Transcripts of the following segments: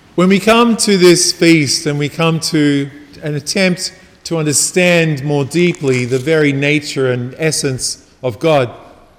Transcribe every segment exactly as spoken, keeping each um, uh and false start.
When we come to this feast and we come to an attempt to understand more deeply the very nature and essence of God,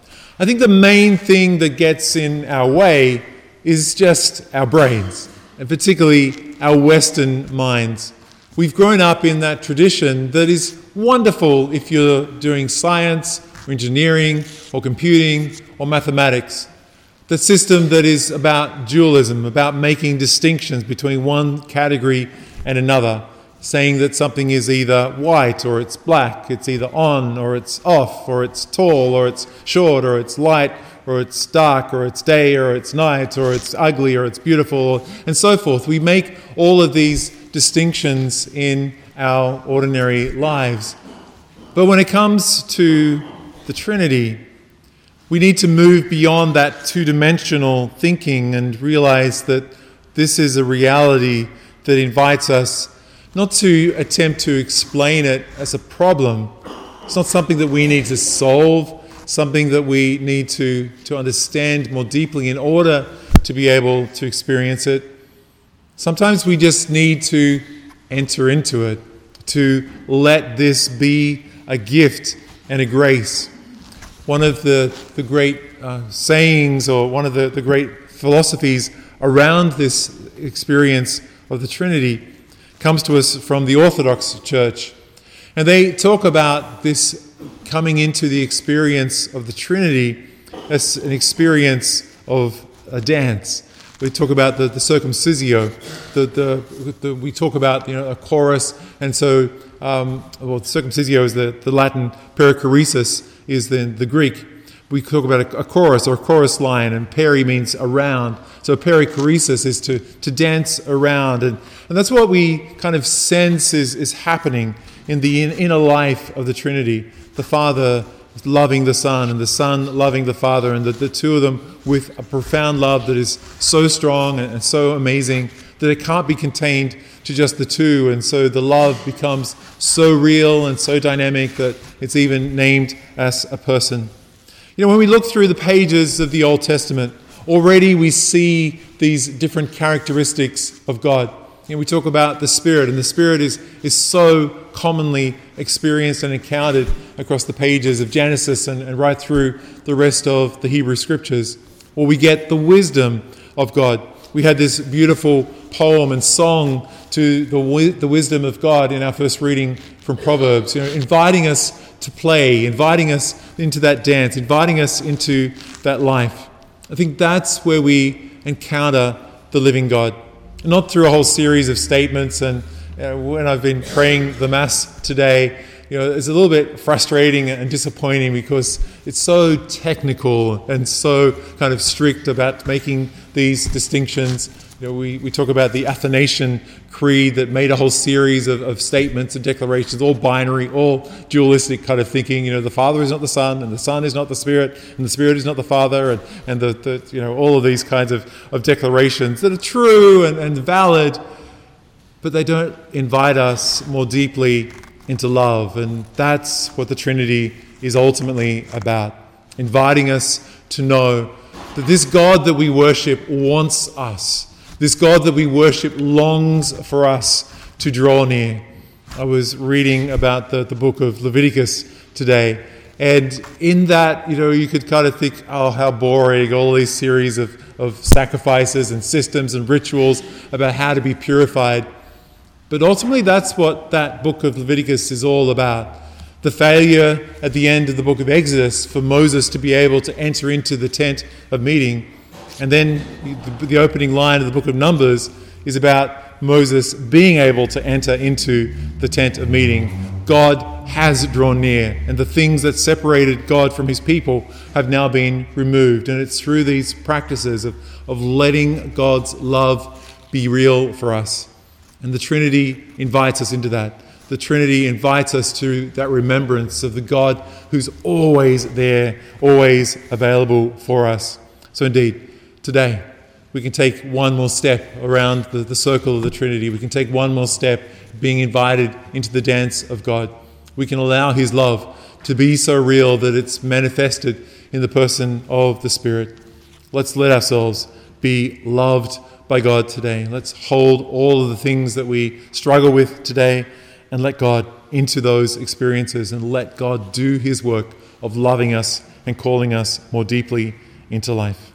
I think the main thing that gets in our way is just our brains, and particularly our Western minds. We've grown up in that tradition that is wonderful if you're doing science or engineering or computing or mathematics. The system that is about dualism, about making distinctions between one category and another, saying that something is either white or it's black, it's either on or it's off, or it's tall or it's short, or it's light or it's dark, or it's day or it's night, or it's ugly or it's beautiful, and so forth. We make all of these distinctions in our ordinary lives. But when it comes to the Trinity, we need to move beyond that two-dimensional thinking and realize that this is a reality that invites us not to attempt to explain it as a problem. It's not something that we need to solve, something that we need to, to understand more deeply in order to be able to experience it. Sometimes we just need to enter into it, to let this be a gift and a grace. One of the, the great uh, sayings, or one of the, the great philosophies around this experience of the Trinity comes to us from the Orthodox Church. And they talk about this coming into the experience of the Trinity as an experience of a dance. We talk about the, the circumcisio. The, the, the, we talk about you know a chorus, and so um, well, circumcisio is the, the Latin, perichoresis is the, the Greek. We talk about a, a chorus or a chorus line, and peri means around. So perichoresis is to, to dance around. And, and that's what we kind of sense is, is happening in the in, inner life of the Trinity. The Father loving the Son, and the Son loving the Father, and the, the two of them with a profound love that is so strong and, and so amazing that it can't be contained to just the two. And so the love becomes so real and so dynamic that it's even named as a person. You know, when we look through the pages of the Old Testament, already we see these different characteristics of God. You know, we talk about the Spirit, and the Spirit is, is so commonly experienced and encountered across the pages of Genesis and, and right through the rest of the Hebrew Scriptures. Or we get the wisdom of God. We had this beautiful poem and song to the, the wisdom of God in our first reading from Proverbs, you know, inviting us to play, inviting us into that dance, inviting us into that life. I think that's where we encounter the living God. Not through a whole series of statements. And uh, when I've been praying the Mass today, you know, it's a little bit frustrating and disappointing because it's so technical and so kind of strict about making these distinctions. You know, we, we talk about the Athanasian Creed that made a whole series of, of statements and declarations, all binary, all dualistic kind of thinking. You know, the Father is not the Son, and the Son is not the Spirit, and the Spirit is not the Father, and, and the, the you know all of these kinds of, of declarations that are true and, and valid, but they don't invite us more deeply into love. And that's what the Trinity is ultimately about, inviting us to know that this God that we worship wants us. This God that we worship longs for us to draw near. I was reading about the, the book of Leviticus today, and in that, you know, you could kind of think, oh, how boring, all these series of, of sacrifices and systems and rituals about how to be purified. But ultimately, that's what that book of Leviticus is all about. The failure at the end of the book of Exodus for Moses to be able to enter into the tent of meeting. And then the, the opening line of the book of Numbers is about Moses being able to enter into the tent of meeting. God has drawn near, and the things that separated God from his people have now been removed. And it's through these practices of, of letting God's love be real for us. And the Trinity invites us into that. The Trinity invites us to that remembrance of the God who's always there, always available for us. So indeed, today we can take one more step around the, the circle of the Trinity. We can take one more step being invited into the dance of God. We can allow his love to be so real that it's manifested in the person of the Spirit. Let's let ourselves be loved by God today. Let's hold all of the things that we struggle with today and let God into those experiences and let God do his work of loving us and calling us more deeply into life.